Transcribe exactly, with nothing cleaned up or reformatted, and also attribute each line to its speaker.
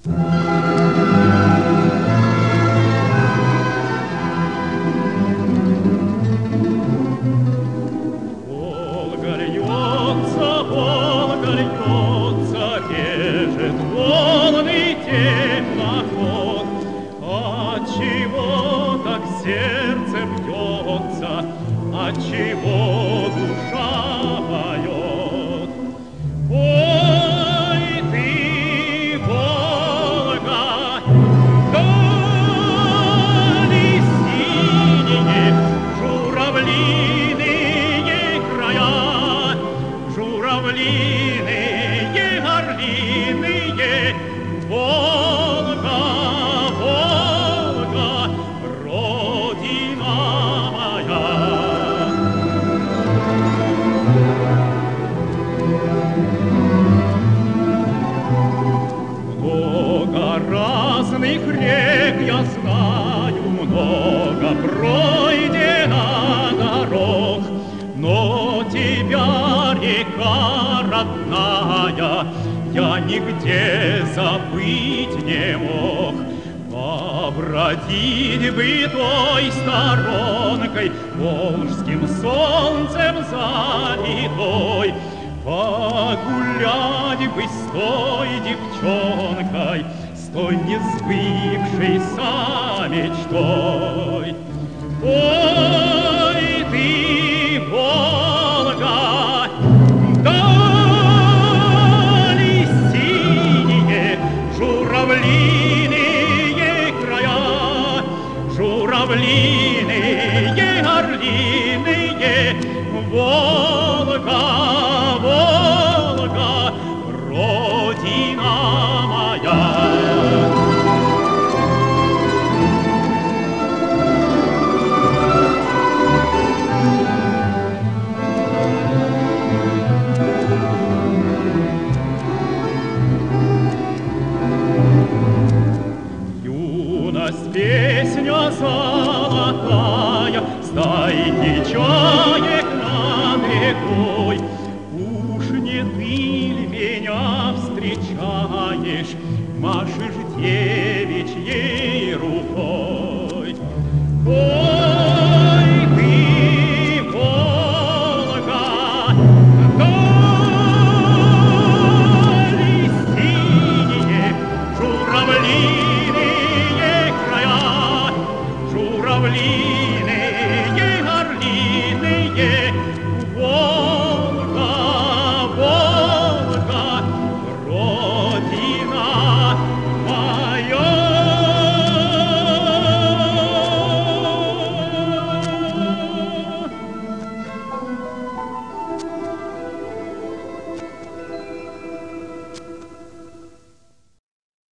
Speaker 1: Волга льется, Волга льется, режет волны теплоход. Отчего так сердце бьется, отчего душа поет? Ой, ты, Волга, дали синие, журавлиные края, журавлиные, орлиные, Волга, Волга, родина моя. Много разных рек я знаю, много пройдено дорог, но тебя, река родная, я нигде забыть не мог. Побродить бы той сторонкой, волжским солнцем залитой, погулять бы с той девчонкой, с той несбывшейся мечтой. Ой, ты, Волга, дали синие, журавлиные края, журавлиные, орлиные, Волга, Волга, родина моя. Юность, песня золотая, стайки чаек над рекой. Уж не ты ли меня встречаешь, машешь девичьей рукой? Ой,